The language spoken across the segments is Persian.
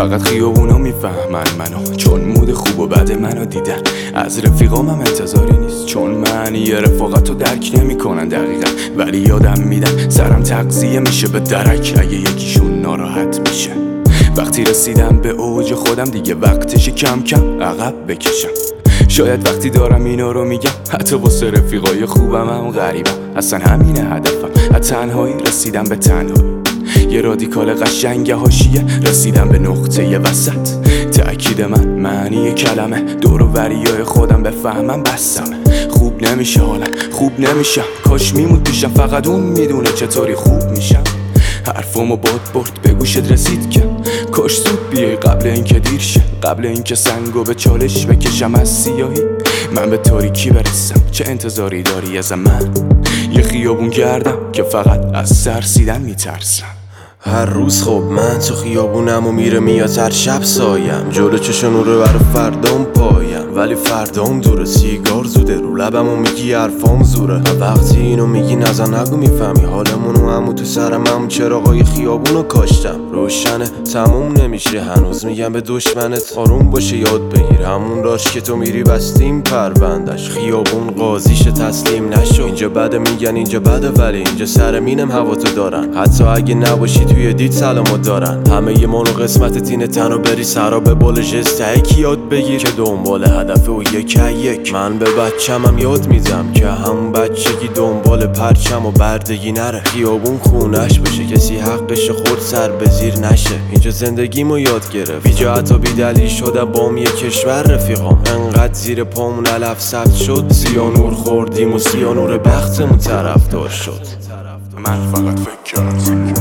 فقط خیابونا میفهمن منو، چون مود خوب و بد منو دیدن. از رفیقام هم انتظاری نیست، چون من یه رفاقتو درک نمیکنن دقیقا، ولی یادم میدن سرم تغذیه میشه به درک اگه یکیشون ناراحت میشه. وقتی رسیدم به اوج خودم دیگه وقتش کم کم عقب بکشم. شاید وقتی دارم اینا رو میگم حتی واسه رفیقای خوبم هم غریبم، اصلا همینه هدفم، از تنهایی رسیدم به تنهایی. یه رادیکال قشنگ حاشیه رسیدم به نقطه وسط. تأکید من معنی کلمه، دور و بریای خودم بفهمم بسمه. خوب نمیشه حالم، خوب نمیشم، کاش میمود پیشم فقط اون میدونه چطوری خوب میشم. حرفامو باد برد به گوشت رسید که کاش زود بیای قبل اینکه دیر شه، قبل اینکه سنگو به چالش بکشم از سیاهی من به تاریکی برسم. چه انتظاری داری از من؟ یه خیابون گردم که فقط از ترسیدن میترسم. هر روز خب من تو خیابونم و میره میاد هر شب سایم، جلو چشم رو برا فردام پایم، ولی فردام دوره، سیگار زوده، رو لبم و میگی حرفام زوره. وقتی اینو میگی نزن نگو میفهمی حالمونو، همو تو سرم همون چراغای خیابونو کاشتم. روشنه تموم نمیشه هنوز، میگم به دشمنت آروم باشه یاد بگیر، همون راش که تو میری بستیم پروندش. خیابون قاضیش تسلیم نشو، اینجا بده میگن اینجا بده، ولی اینجا سر مینم هوا تو دارن، حتی اگه نباشی توی دید سلامو دارن. همه یه مانو قسمت تینه تنو بری سرا به بال جسته کی یاد بگیر که دنبال هدف و یک من به بچم هم یاد میدم که همون بچگی دنبال پرچم و بردگی نره، خیابون خونش بشه، کسی حقش خورد سر به زیر نشه. اینجا زندگیمو یاد گرفت، بیجا حتی بیدلیل شدم بام یه کشور رفیقام، انقدر زیر پامون علف ثبت شد، سیانور خوردیم و سیانور بختمون طرفدار شد. من فقط فکر کردم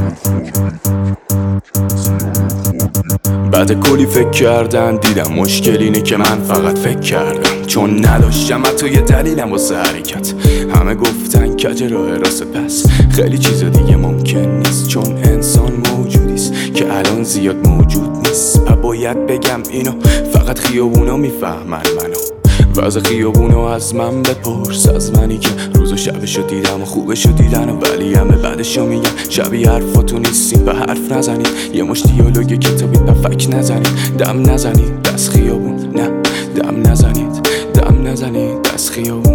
بعد کلی فکر کردن دیدم مشکل اینه که من فقط فکر کردم، چون نداشتم حتی یه دلیلم واسه حرکت. همه گفتن کج راه راست، پس خیلی چیزا دیگه ممکن نیست، چون انسان موجودیست که الان زیاد موجود نیست. و باید بگم اینو فقط خیابونا میفهمن منو، وضع خیابونو از من بپرس، از منی که روز و شبشو دیدم و خوبشو دیدن، ولی همه بعدشو میگن شبیه حرفاتو نیستیم و حرف نزنید، یه مش دیالوگ کتابی و فک نزنید، دم نزنید دست خیابون، نه دم نزنید، دم نزنید دست خیابون.